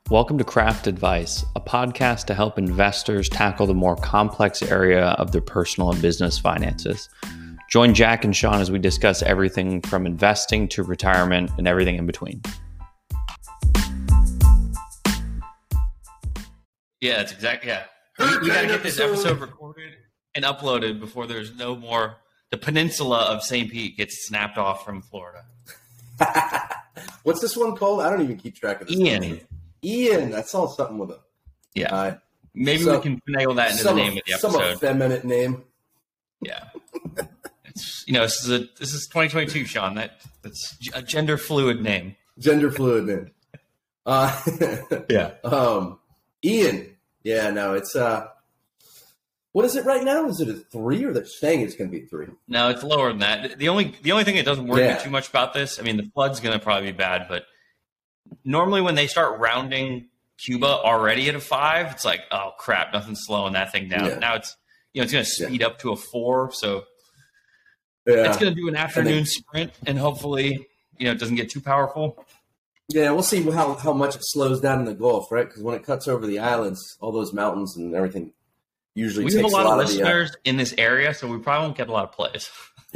Welcome to Craft Advice, a podcast to help investors tackle the more complex area of their personal and business finances. Join Jack and Sean as we discuss everything from investing to retirement and everything in between. Yeah, that's exactly, yeah. We got to get this episode recorded and uploaded before there's no more, the peninsula of St. Pete gets snapped off from Florida. What's this one called? I don't even keep track of this. Ian. I saw something with it. Yeah. Maybe we can finagle that into the name of the episode. Some effeminate name. Yeah. It's, this is 2022, Sean. That's a gender fluid name. Gender fluid name. Yeah. Ian. Yeah, no, it's what is it right now? Is it a 3 or they're saying it's going to be 3? No, it's lower than that. The only thing that doesn't worry me too much about this, I mean, the flood's going to probably be bad, but normally when they start rounding Cuba already at a 5, it's like, oh crap, nothing's slowing that thing down. Yeah. Now it's it's going to speed up to a 4, so it's going to do an afternoon sprint, and hopefully it doesn't get too powerful. Yeah, we'll see how much it slows down in the Gulf, right? Because when it cuts over the islands, all those mountains and everything usually takes a lot of We have a lot of listeners in this area, so we probably won't get a lot of plays.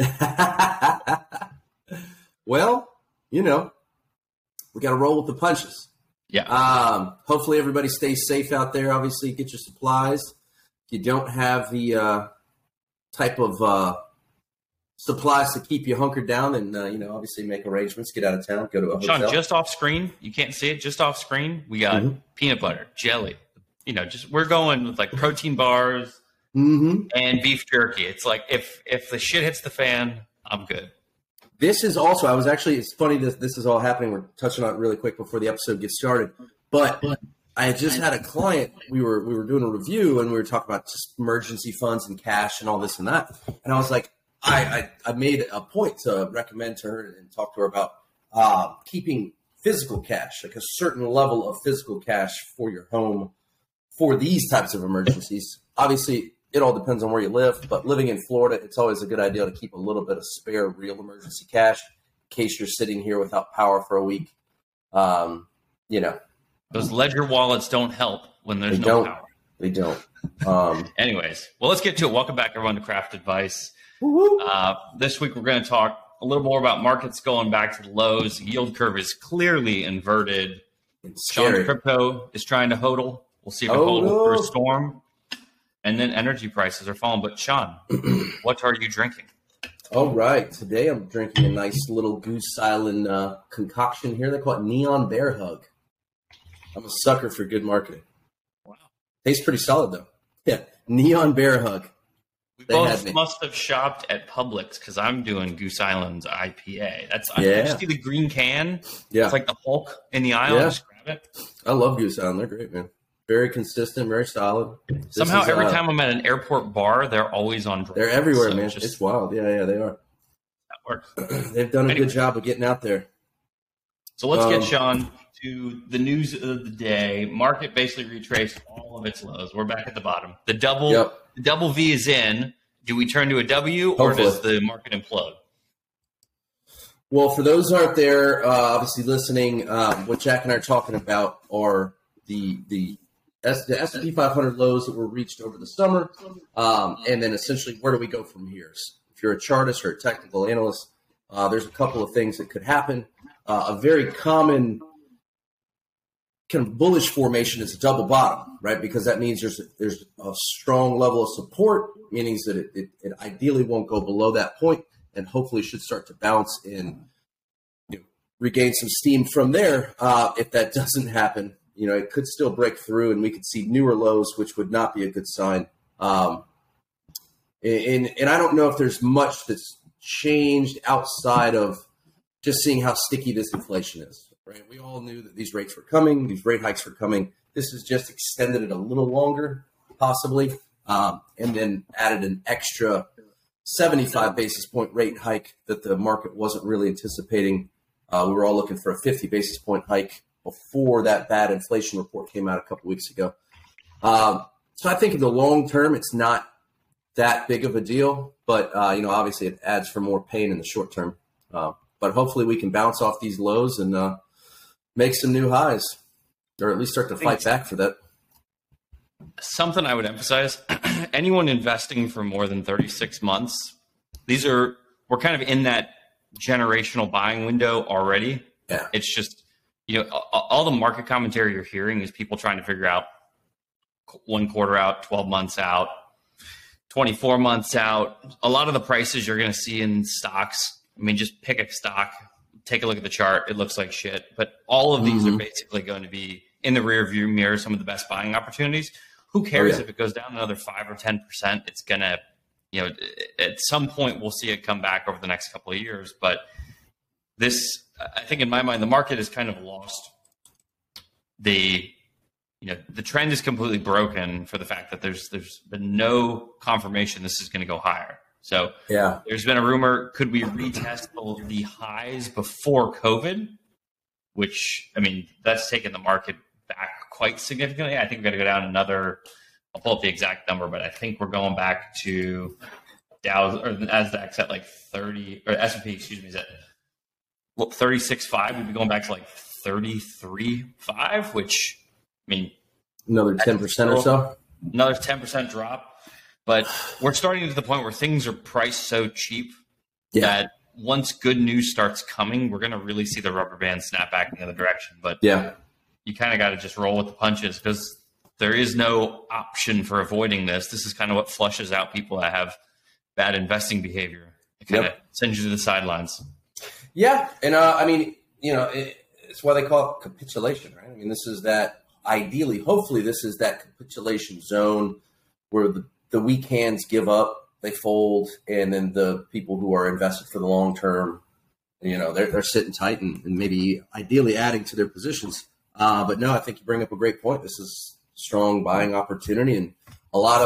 Well, we got to roll with the punches. Yeah. Hopefully everybody stays safe out there. Obviously, get your supplies. If you don't have the type of supplies to keep you hunkered down, and obviously make arrangements, get out of town, go to a hotel. Sean, just off screen, you can't see it, just off screen, we got peanut butter, jelly, we're going with like protein bars and beef jerky. It's like if the shit hits the fan, I'm good. This is also, it's funny this is all happening. We're touching on it really quick before the episode gets started, but I had just had a client, we were doing a review and we were talking about just emergency funds and cash and all this and that. And I was like, I made a point to recommend to her and talk to her about keeping physical cash, like a certain level of physical cash for your home for these types of emergencies. Obviously, it all depends on where you live, but living in Florida, it's always a good idea to keep a little bit of spare real emergency cash in case you're sitting here without power for a week. Those ledger wallets don't help when there's no power. They don't. Anyways, well, let's get to it. Welcome back, everyone, to Craft Advice. This week, we're going to talk a little more about markets going back to the lows. The yield curve is clearly inverted. Sean's crypto is trying to hodl. We'll see if it holds through a storm. And then energy prices are falling. But Sean, what are you drinking? All right. Today, I'm drinking a nice little Goose Island concoction here. They call it Neon Bear Hug. I'm a sucker for good marketing. Wow. Tastes pretty solid, though. Yeah. Neon Bear Hug. We both must have shopped at Publix because I'm doing Goose Island's IPA. I see the green can. Yeah. It's like the Hulk in the aisle. Yeah. Just grab it. I love Goose Island. They're great, man. Very consistent, very solid. Somehow every time I'm at an airport bar, they're always on draft. They're everywhere, man. It's wild. Yeah, they are. That works. They've done a good job of getting out there. So let's get, Sean, to the news of the day. Market basically retraced all of its lows. We're back at the bottom. The double V is in. Do we turn to a W or does the market implode? Well, for those out there obviously listening, what Jack and I are talking about are the S&P 500 lows that were reached over the summer, and then essentially where do we go from here? So if you're a chartist or a technical analyst, there's a couple of things that could happen. A very common kind of bullish formation is a double bottom, right? Because that means there's a strong level of support, meaning that it ideally won't go below that point, and hopefully should start to bounce and regain some steam from there. If that doesn't happen, it could still break through and we could see newer lows, which would not be a good sign. And I don't know if there's much that's changed outside of just seeing how sticky this inflation is, right? We all knew that these rates were coming, these rate hikes were coming. This has just extended it a little longer, possibly, and then added an extra 75 basis point rate hike that the market wasn't really anticipating. We were all looking for a 50 basis point hike before that bad inflation report came out a couple weeks ago. So I think in the long term, it's not that big of a deal, but obviously it adds for more pain in the short term. But hopefully we can bounce off these lows and make some new highs. or at least start to fight back for that. Something I would emphasize, anyone investing for more than 36 months, we're kind of in that generational buying window already. Yeah. It's just, all the market commentary you're hearing is people trying to figure out 1 quarter out, 12 months out, 24 months out. A lot of the prices you're going to see in stocks, I mean, just pick a stock, take a look at the chart. It looks like shit. But all of these are basically going to be in the rear view mirror, some of the best buying opportunities. Who cares if it goes down another 5 or 10%? It's going to, at some point we'll see it come back over the next couple of years. But this, I think in my mind, the market has kind of lost the trend is completely broken for the fact that there's been no confirmation this is going to go higher. So there's been a rumor, could we retest the highs before COVID? Which, I mean, that's taken the market back quite significantly. I think we've got to go down another, I'll pull up the exact number, but I think we're going back to Dow's or the Nasdaq's at like 30, or S&P, excuse me, is at 36.5. We'd be going back to like 33.5, which, I mean, another 10% or so. Another 10% drop. But we're starting to the point where things are priced so cheap that once good news starts coming, we're going to really see the rubber band snap back in the other direction. But you kind of got to just roll with the punches because there is no option for avoiding this. This is kind of what flushes out people that have bad investing behavior. It kind of sends you to the sidelines. Yeah. And I mean, it's why they call it capitulation, right? I mean, this is that ideally, hopefully this is that capitulation zone where the weak hands give up, they fold, and then the people who are invested for the long term, they're sitting tight and maybe ideally adding to their positions. But no, I think you bring up a great point. This is strong buying opportunity, and a lot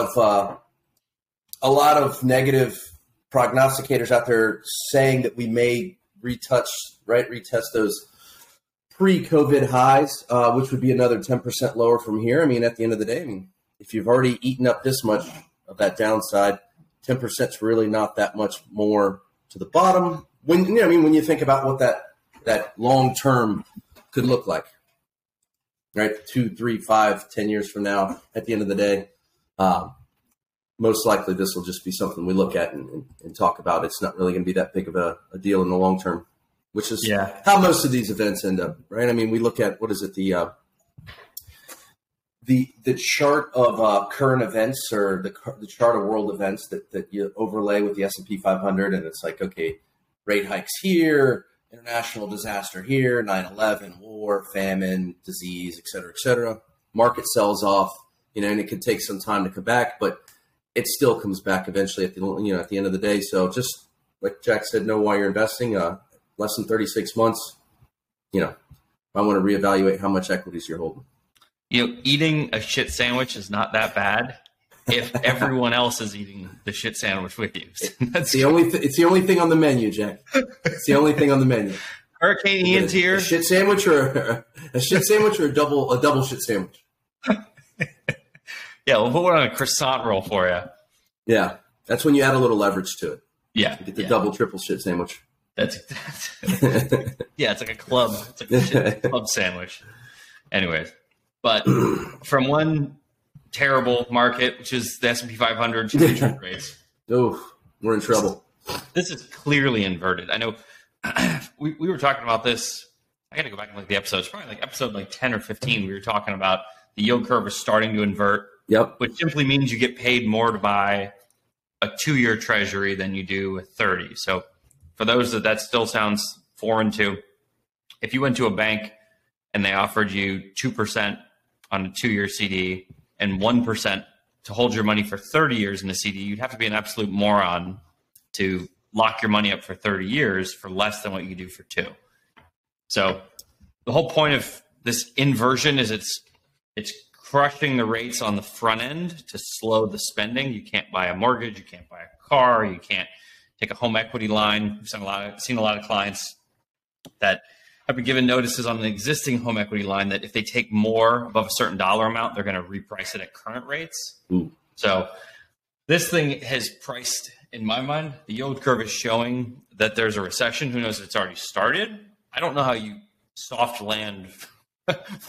of negative prognosticators out there saying that we may retest those pre-COVID highs, which would be another 10% lower from here. I mean, at the end of the day, if you've already eaten up this much of that downside, 10% is really not that much more to the bottom. When you think about what that long term could look like, right? 2, 3, 5, 10 years from now, at the end of the day, most likely this will just be something we look at and talk about. It's not really going to be that big of a deal in the long term, which is how most of these events end up, right? I mean, we look at, what is it, the chart of current events, or the chart of world events that you overlay with the S&P 500, and it's like, okay, rate hikes here, international disaster here, 9/11, war, famine, disease, et cetera, et cetera. Market sells off, and it could take some time to come back, but it still comes back eventually at the end of the day. So just like Jack said, know why you're investing. Less than 36 months, I want to reevaluate how much equities you're holding. Eating a shit sandwich is not that bad if everyone else is eating the shit sandwich with you. It's the only thing on the menu, Jack. It's the only thing on the menu. Hurricane Ian's here. A shit sandwich or a double shit sandwich. Yeah, we'll put one on a croissant roll for you. Yeah, that's when you add a little leverage to it. Yeah, you get the double, triple shit sandwich. That's yeah, it's like a club. It's like a shit club sandwich. Anyways. But from one terrible market, which is the S&P 500 interest rates. Oh, we're in trouble. This is clearly inverted. I know we were talking about this. I got to go back and look at the episodes. Probably like episode 10 or 15. We were talking about the yield curve is starting to invert. Yep. Which simply means you get paid more to buy a 2-year treasury than you do a 30. So for those that still sounds foreign to, if you went to a bank and they offered you 2% on a 2-year CD and 1% to hold your money for 30 years in a CD, you'd have to be an absolute moron to lock your money up for 30 years for less than what you do for 2. So the whole point of this inversion is it's crushing the rates on the front end to slow the spending. You can't buy a mortgage, you can't buy a car, you can't take a home equity line. We've seen a lot of clients that have been given notices on an existing home equity line that if they take more above a certain dollar amount, they're going to reprice it at current rates. Ooh. So this thing has priced, in my mind, the yield curve is showing that there's a recession. Who knows if it's already started? I don't know how you soft land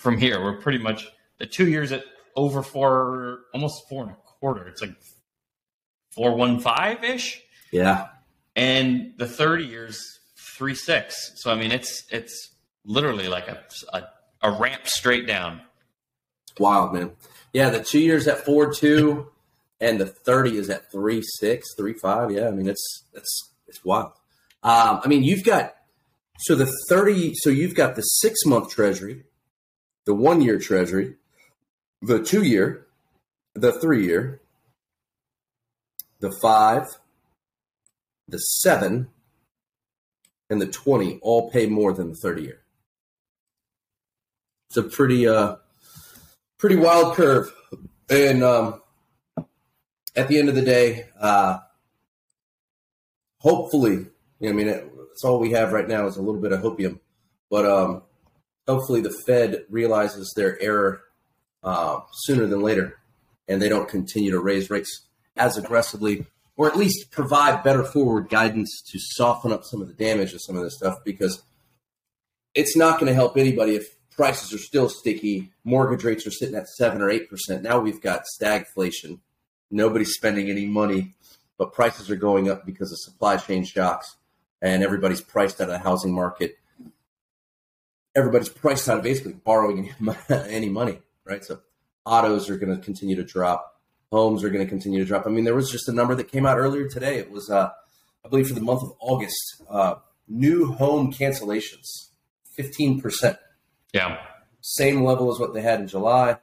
from here. We're pretty much the 2 years at over 4, almost 4.25. It's like 4.15 ish. Yeah. And the 30 years 3.6. So I mean, it's literally like a ramp straight down. It's wild, man. Yeah, the 2 years at 4.2, and the 30 is at 3.6, 3.5. Yeah, I mean it's wild. I mean, you've got the 30. So you've got the 6-month Treasury, the 1-year Treasury, the 2-year, the 3-year, the 5, the 7, and the 20 all pay more than the 30-year. It's a pretty wild curve. And at the end of the day, hopefully, I mean, it's all we have right now is a little bit of hopium. But hopefully the Fed realizes their error sooner than later, and they don't continue to raise rates as aggressively, or at least provide better forward guidance to soften up some of the damage of some of this stuff, because it's not going to help anybody if prices are still sticky. Mortgage rates are sitting at 7 or 8%. Now we've got stagflation. Nobody's spending any money, but prices are going up because of supply chain shocks, and everybody's priced out of the housing market. Everybody's priced out of basically borrowing any money, right? So autos are going to continue to drop. Homes are going to continue to drop. I mean, there was just a number that came out earlier today. It was, I believe, for the month of August, new home cancellations, 15%. Yeah. Same level as what they had in July.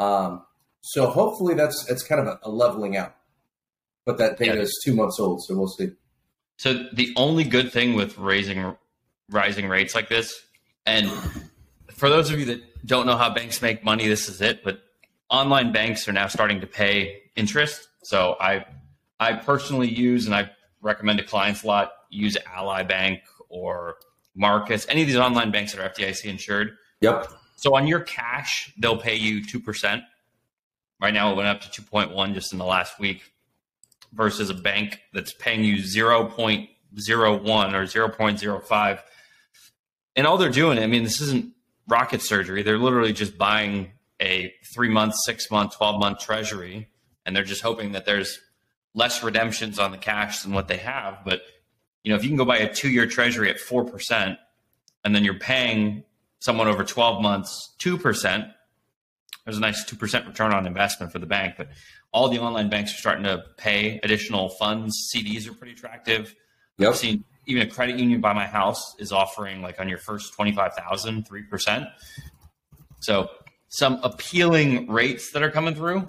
So hopefully it's kind of a leveling out. But that data is 2 months old, so we'll see. So the only good thing with rising rates like this, and for those of you that don't know how banks make money, this is it. But online banks are now starting to pay interest. So I personally use, and I recommend to clients a lot, use Ally Bank or Marcus, any of these online banks that are FDIC insured. Yep. So on your cash, they'll pay you 2%. Right now it went up to 2.1 just in the last week, versus a bank that's paying you 0.01 or 0.05. And all they're doing, I mean, this isn't rocket surgery. They're literally just buying a 3-month, 6-month, 12-month Treasury, and they're just hoping that there's less redemptions on the cash than what they have. But, you know, if you can go buy a 2-year Treasury at 4%, and then you're paying someone over 12 months 2%, there's a nice 2% return on investment for the bank. But all the online banks are starting to pay additional funds. CDs are pretty attractive. Yep. I've seen even a credit union by my house is offering, like, on your first 25,000, 3%. So some appealing rates that are coming through.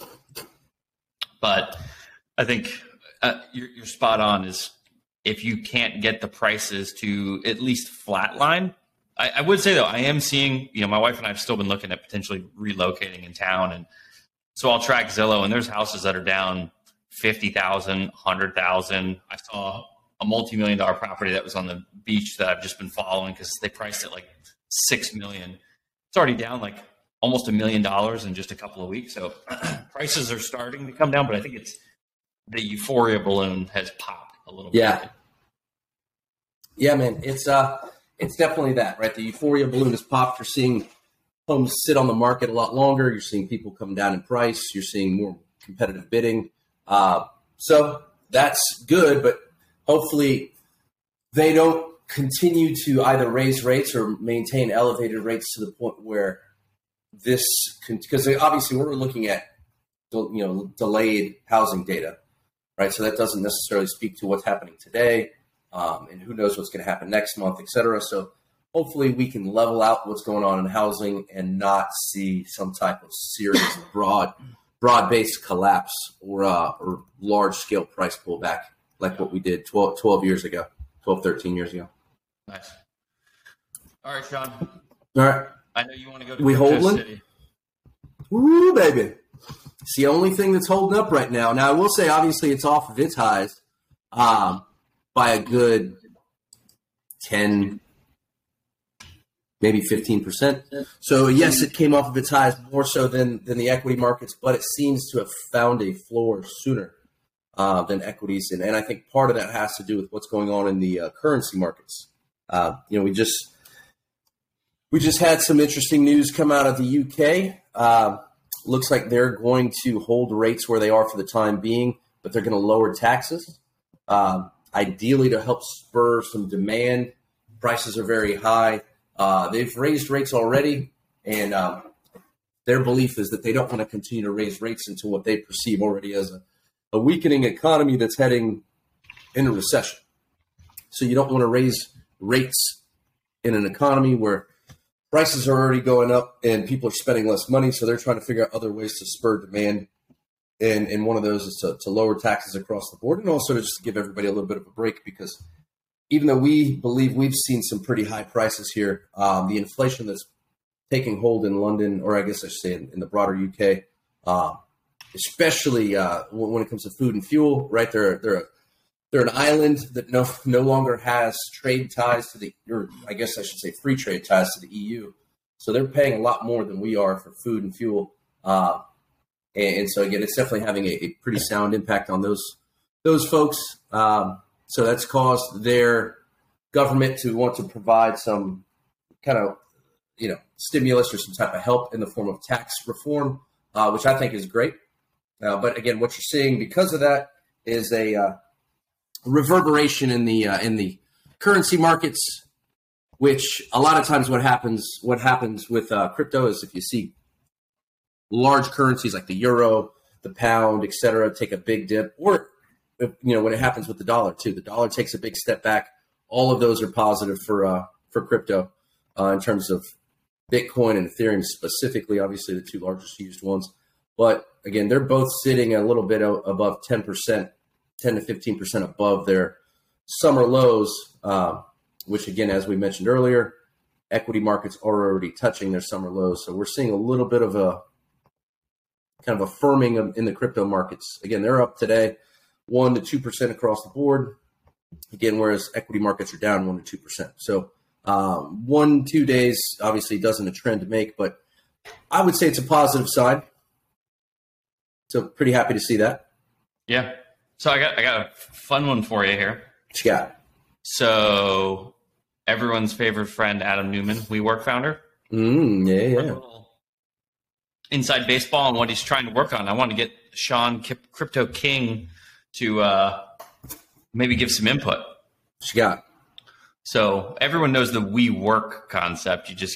But I think you're spot on. Is if you can't get the prices to at least flatline. I would say, though, I am seeing, you know, my wife and I have still been looking at potentially relocating in town. And so I'll track Zillow, and there's houses that are down 50,000, 100,000. I saw a multi-million-dollar property that was on the beach that I've just been following because they priced it like $6 million. It's already down like almost $1 million in just a couple of weeks. So prices are starting to come down, but I think it's the euphoria balloon has popped a little bit. Yeah, man. It's definitely that, right? The euphoria balloon has popped. You're seeing homes sit on the market a lot longer. You're seeing people come down in price. You're seeing more competitive bidding. So that's good, but hopefully they don't continue to either raise rates or maintain elevated rates to the point where this, because obviously we're looking at, you know, delayed housing data, right? So that doesn't necessarily speak to what's happening today. And who knows what's going to happen next month, et cetera. So hopefully we can level out what's going on in housing and not see some type of serious broad-based collapse or large-scale price pullback like what we did 12 years ago, 12, 13 years ago. Nice. All right, Sean. All right. I know you want to go to we holding? City. Woo, baby. It's the only thing that's holding up right now. Now, I will say, obviously, it's off of its highs by a good 10, maybe 15%. So, yes, it came off of its highs more so than the equity markets, but it seems to have found a floor sooner than equities. And I think part of that has to do with what's going on in the currency markets. You know, We just had some interesting news come out of the UK. Looks like they're going to hold rates where they are for the time being, but they're going to lower taxes, ideally to help spur some demand. Prices are very high. They've raised rates already, and their belief is that they don't want to continue to raise rates into what they perceive already as a weakening economy that's heading into recession. So you don't want to raise rates in an economy where prices are already going up and people are spending less money. So they're trying to figure out other ways to spur demand. And one of those is to lower taxes across the board, and also to just give everybody a little bit of a break, because even though we believe we've seen some pretty high prices here, the inflation that's taking hold in London, or I guess I should say in the broader UK, especially when it comes to food and fuel, right? They're an island that no longer has trade ties to or I guess I should say free trade ties to the EU. So they're paying a lot more than we are for food and fuel. And so again, it's definitely having a pretty sound impact on those folks. So that's caused their government to want to provide some kind of, stimulus or some type of help in the form of tax reform, which I think is great. But again, what you're seeing because of that is a reverberation in the currency markets, which a lot of times what happens with crypto is if you see large currencies like the euro, the pound, et cetera, take a big dip, or when it happens with the dollar too, the dollar takes a big step back. All of those are positive for crypto in terms of Bitcoin and Ethereum specifically, obviously the two largest used ones. But again, they're both sitting a little bit above 10%, 10 to 15% above their summer lows, which again, as we mentioned earlier, equity markets are already touching their summer lows. So we're seeing a little bit of a kind of a firming in the crypto markets. Again, they're up today 1 to 2% across the board. Again, whereas equity markets are down 1 to 2%. So 1-2 days obviously doesn't a trend to make, but I would say it's a positive side. So pretty happy to see that. Yeah. So I got a fun one for you here. What you got? So everyone's favorite friend, Adam Newman, WeWork founder. Yeah. Inside baseball and what he's trying to work on. I want to get Sean Crypto King to maybe give some input. What you got? So everyone knows the WeWork concept. You just,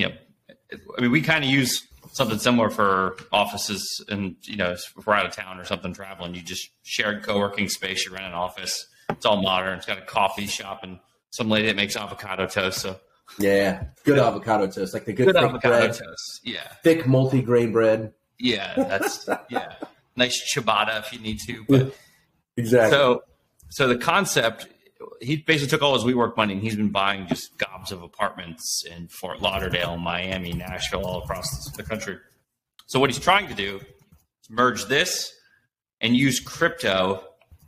we kind of use something similar for offices, and if we're out of town or something traveling, you just shared co-working space. You rent an office. It's all modern. It's got a coffee shop and some lady that makes avocado toast. So yeah, good avocado toast, like the good thick avocado bread. Toast. Yeah, thick multi-grain bread. Yeah, that's nice ciabatta if you need to. But exactly. So the concept, he basically took all his WeWork money and he's been buying just gobs of apartments in Fort Lauderdale, Miami, Nashville, all across the country. So what he's trying to do is merge this and use crypto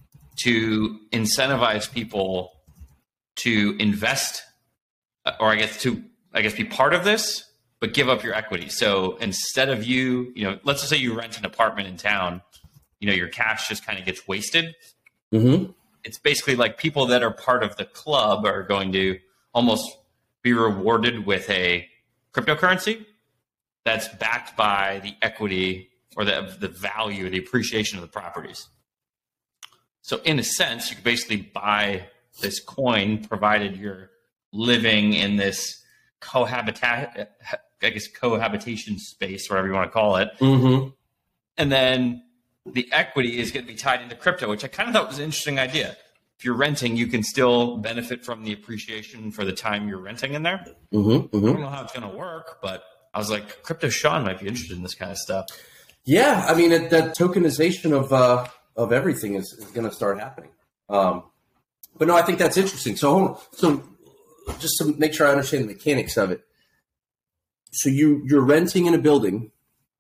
to incentivize people to invest, or I guess be part of this, but give up your equity. So instead of let's just say you rent an apartment in town, your cash just kind of gets wasted. Mm-hmm. It's basically like people that are part of the club are going to almost be rewarded with a cryptocurrency that's backed by the equity or the value, the appreciation of the properties. So in a sense, you could basically buy this coin provided you're living in this cohabitation space, whatever you want to call it. Mm-hmm. And then the equity is going to be tied into crypto, which I kind of thought was an interesting idea. If you're renting, you can still benefit from the appreciation for the time you're renting in there. Mm-hmm. Mm-hmm. I don't know how it's going to work, but I was like, Crypto Sean might be interested in this kind of stuff. Yeah, I mean, that tokenization of everything is going to start happening. But no, I think that's interesting. So just to make sure I understand the mechanics of it. So you're renting in a building,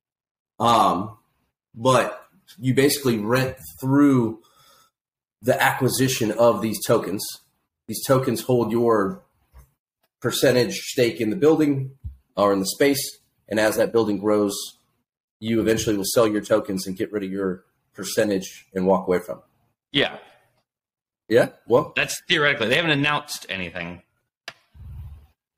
but you basically rent through the acquisition of these tokens. These tokens hold your percentage stake in the building or in the space. And as that building grows, you eventually will sell your tokens and get rid of your percentage and walk away from it. Yeah. Yeah? Well, that's theoretically. They haven't announced anything.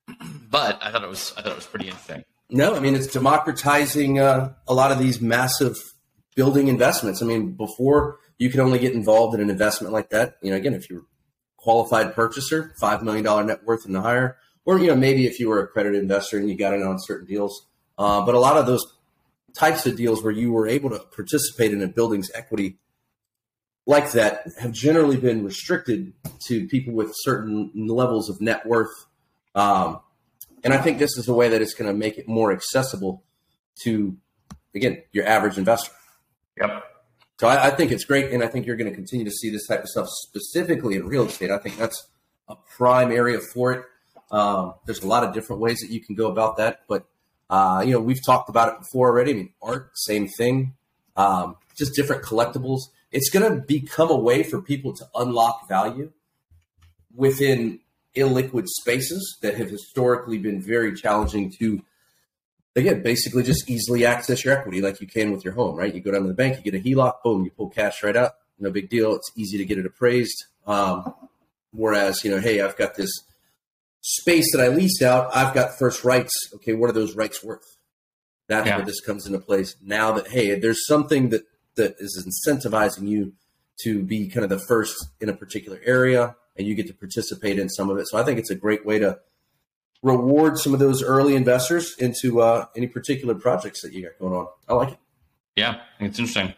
But I thought it was pretty interesting. No, I mean, it's democratizing a lot of these massive building investments. I mean, before you could only get involved in an investment like that, again, if you're a qualified purchaser, $5 million net worth and higher, or, maybe if you were a accredited investor and you got in on certain deals. But a lot of those types of deals where you were able to participate in a building's equity like that have generally been restricted to people with certain levels of net worth. And I think this is a way that it's going to make it more accessible to, again, your average investor. Yep. So I think it's great, and I think you're going to continue to see this type of stuff specifically in real estate. I think that's a prime area for it. There's a lot of different ways that you can go about that, but we've talked about it before already. I mean, art, same thing. Just different collectibles. It's going to become a way for people to unlock value within illiquid spaces that have historically been very challenging to, again, basically just easily access your equity like you can with your home, right? You go down to the bank, you get a HELOC, boom, you pull cash right out. No big deal. It's easy to get it appraised. Whereas, hey, I've got this space that I leased out. I've got first rights. Okay, what are those rights worth? That's where this comes into place. Now that, hey, there's something that is incentivizing you to be kind of the first in a particular area, and you get to participate in some of it. So I think it's a great way to reward some of those early investors into any particular projects that you got going on. I like it. Yeah, I think it's interesting.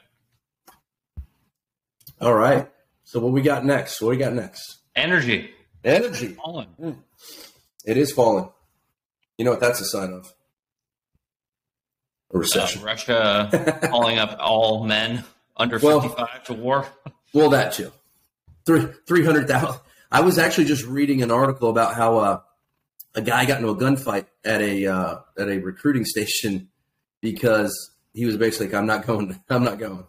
All right. So what we got next? Energy. Falling. It is falling. You know what that's a sign of? A recession. Russia calling up all men under 55 to war. Well, that too. 300,000. I was actually just reading an article about how a guy got into a gunfight at a recruiting station because he was basically like, I'm not going. I'm not fucking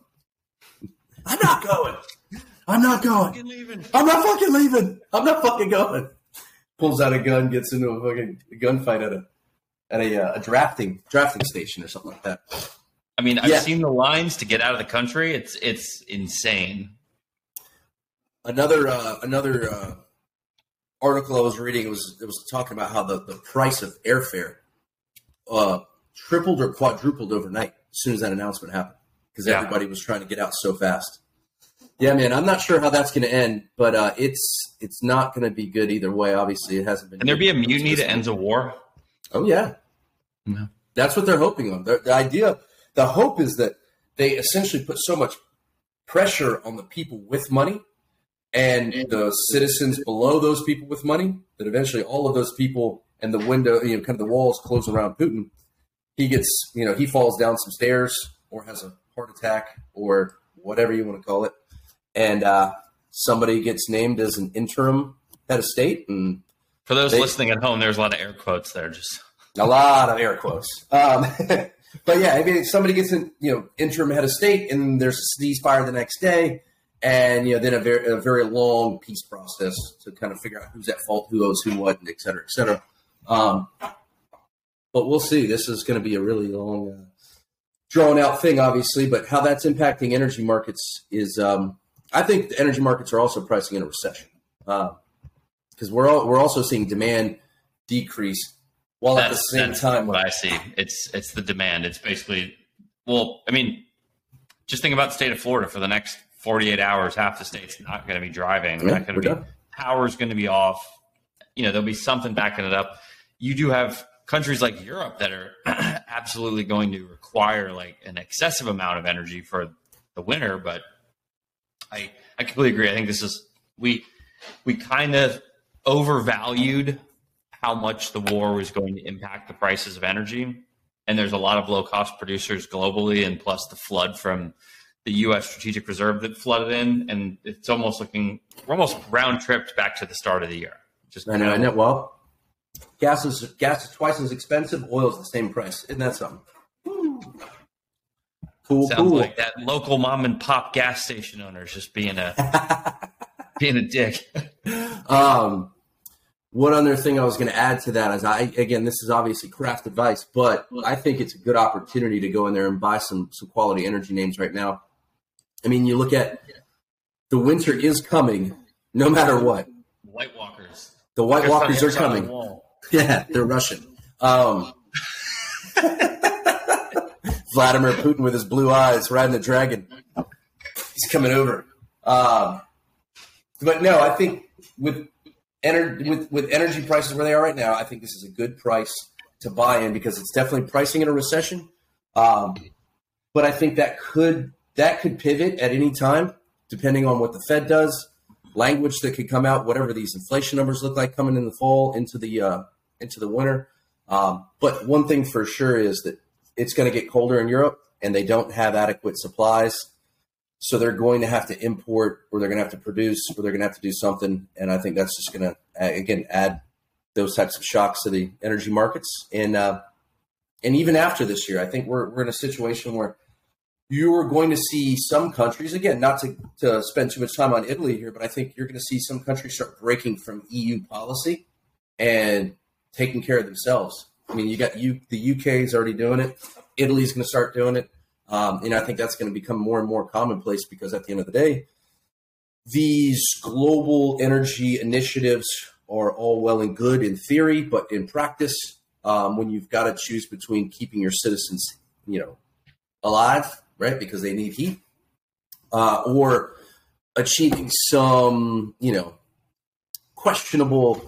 leaving. I'm not fucking going. Pulls out a gun, gets into a fucking gunfight at a drafting station or something like that. I mean, I've seen the lines to get out of the country. It's insane. Another article I was reading, it was talking about how the price of airfare tripled or quadrupled overnight as soon as that announcement happened because everybody was trying to get out so fast. Yeah, man, I'm not sure how that's going to end, but it's not going to be good either way. Obviously, it hasn't been. Can there be a mutiny that ends a war? Oh yeah, no. That's what they're hoping on. The hope is that they essentially put so much pressure on the people with money and the citizens below those people with money that eventually all of those people and the window, kind of the walls close around Putin. He gets, he falls down some stairs or has a heart attack or whatever you want to call it. And somebody gets named as an interim head of state. And for those listening at home, there's a lot of air quotes there. Just a lot of air quotes. But yeah, I mean, somebody gets interim head of state, and there's a ceasefire the next day, and then a very long peace process to kind of figure out who's at fault, who owes who what, and et cetera, et cetera. But we'll see. This is going to be a really long, drawn out thing, obviously. But how that's impacting energy markets is, I think the energy markets are also pricing in a recession because we're also seeing demand decrease. While at the same time, what I see, it's the demand. It's basically, just think about the state of Florida for the next 48 hours. Half the state's not going to be driving. Power's going to be off. There'll be something backing it up. You do have countries like Europe that are absolutely going to require like an excessive amount of energy for the winter. But I completely agree. I think this is we kind of overvalued how much the war was going to impact the prices of energy. And there's a lot of low-cost producers globally, and plus the flood from the U.S. Strategic Reserve that flooded in. And it's almost we're almost round-tripped back to the start of the year. I know. Well, gas is twice as expensive. Oil's the same price. Isn't that something? Cool. Sounds like that local mom-and-pop gas station owner is just being a dick. One other thing I was going to add to that is this is obviously craft advice, but I think it's a good opportunity to go in there and buy some quality energy names right now. I mean, you look at the winter is coming no matter what. White Walkers. The White Walkers are coming. Yeah, they're Russian. Vladimir Putin with his blue eyes riding the dragon. He's coming over. But no, I think with energy prices where they are right now, I think this is a good price to buy in because it's definitely pricing in a recession. But I think that could pivot at any time, depending on what the Fed does. Language that could come out, whatever these inflation numbers look like coming in the fall into the winter. But one thing for sure is that it's going to get colder in Europe, and they don't have adequate supplies. So they're going to have to import, or they're going to have to produce, or they're going to have to do something. And I think that's just going to, again, add those types of shocks to the energy markets. And even after this year, I think we're in a situation where you are going to see some countries, again, not to spend too much time on Italy here, but I think you're going to see some countries start breaking from EU policy and taking care of themselves. I mean, the UK is already doing it. Italy's going to start doing it. And I think that's going to become more and more commonplace because at the end of the day, these global energy initiatives are all well and good in theory, but in practice, when you've got to choose between keeping your citizens, alive, right, because they need heat, or achieving some, questionable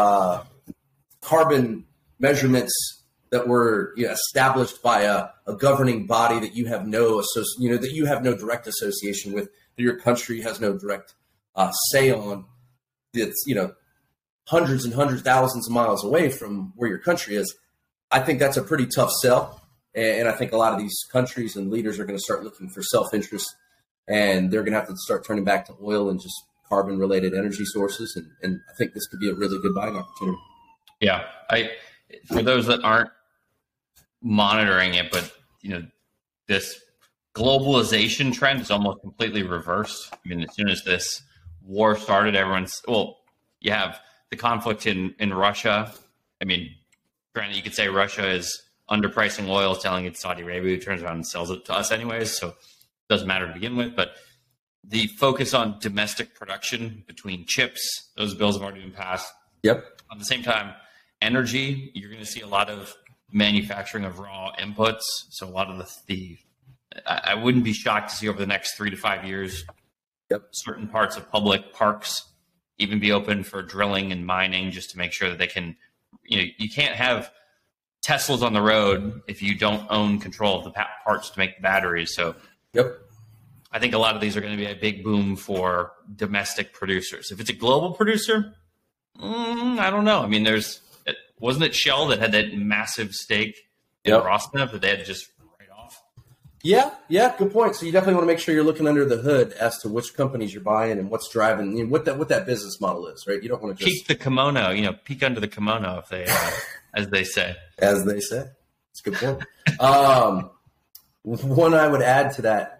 carbon measurements that were established by a governing body that you have no that you have no direct association with, that your country has no direct say on. That's hundreds and hundreds, thousands of miles away from where your country is. I think that's a pretty tough sell, and I think a lot of these countries and leaders are going to start looking for self-interest, and they're going to have to start turning back to oil and just carbon-related energy sources. And I think this could be a really good buying opportunity. Yeah, for those that aren't monitoring it, but this globalization trend is almost completely reversed. I mean, as soon as this war started, you have the conflict in Russia. I mean, granted, you could say Russia is underpricing oil, selling it to Saudi Arabia, who turns around and sells it to us anyways, so it doesn't matter to begin with. But the focus on domestic production between chips, those bills have already been passed. Yep. At the same time, energy, you're going to see a lot of manufacturing of raw inputs. So a lot of I wouldn't be shocked to see over the next 3 to 5 years, certain parts of public parks even be open for drilling and mining, just to make sure that they can, you can't have Teslas on the road if you don't own control of the parts to make the batteries. So I think a lot of these are going to be a big boom for domestic producers. If it's a global producer, I don't know. I mean, wasn't it Shell that had that massive stake in Rosneft that they had to just write off? Yeah, good point. So you definitely want to make sure you're looking under the hood as to which companies you're buying and what's driving, what that business model is, right? You don't want to just peek the kimono, peek under the kimono, if they, as they say. As they say, it's a good point. One I would add to that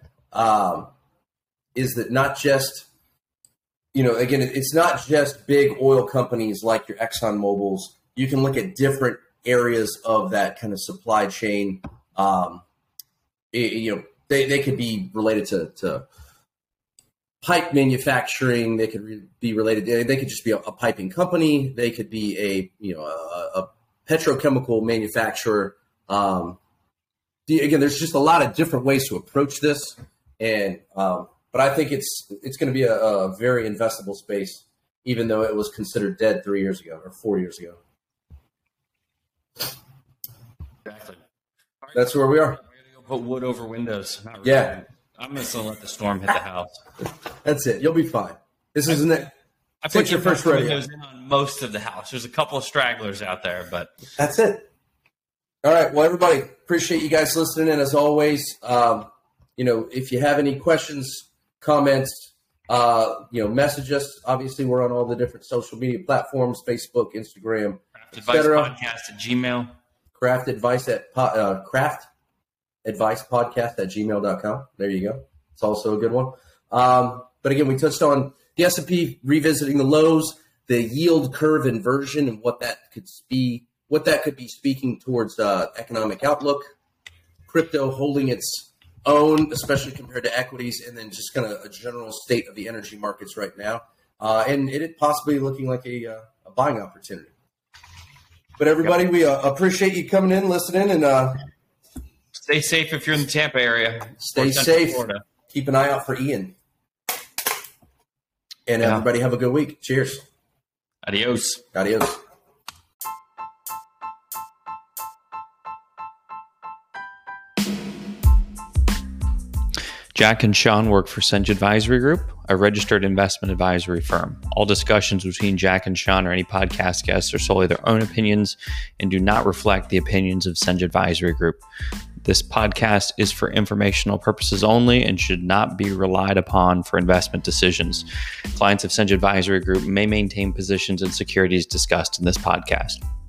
is that not just, again, it's not just big oil companies like your Exxon Mobils. You can look at different areas of that kind of supply chain. They could be related to pipe manufacturing. They could be related. They could just be a piping company. They could be a petrochemical manufacturer. Again, there's just a lot of different ways to approach this, but I think it's going to be a very investable space, even though it was considered dead 3 years ago or 4 years ago. Exactly. That's where we are. I'm going to go put wood over windows. Not really. Yeah. I'm just going to let the storm hit the house. That's it. You'll be fine. This isn't it. I put your first windows in on most of the house. There's a couple of stragglers out there, but that's it. All right. Well, everybody, appreciate you guys listening. And as always, if you have any questions, comments, message us. Obviously, we're on all the different social media platforms: Facebook, Instagram, craftadvicepodcast@gmail. craftadvicepodcast@gmail.com. There you go. It's also a good one. But again, we touched on the S&P revisiting the lows, the yield curve inversion, and what that could be speaking towards economic outlook, crypto holding its own, especially compared to equities, and then just kind of a general state of the energy markets right now, and it possibly looking like a buying opportunity. But everybody, we appreciate you coming in, listening, and stay safe if you're in the Tampa area. Stay safe. Florida. Keep an eye out for Ian. And everybody have a good week. Cheers. Adios. Adios. Jack and Sean work for Senge Advisory Group, a registered investment advisory firm. All discussions between Jack and Sean or any podcast guests are solely their own opinions and do not reflect the opinions of Senge Advisory Group. This podcast is for informational purposes only and should not be relied upon for investment decisions. Clients of Senge Advisory Group may maintain positions in securities discussed in this podcast.